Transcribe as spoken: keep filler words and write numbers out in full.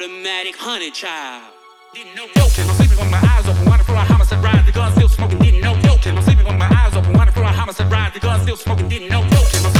automatic honey child. Didn't know joking. I'm sleeping with my eyes open, waiting for a homicide ride. The gun still smoking. Didn't know joking. I'm sleeping with my eyes open, waiting for a homicide ride. The gun still smoking. Didn't know joking.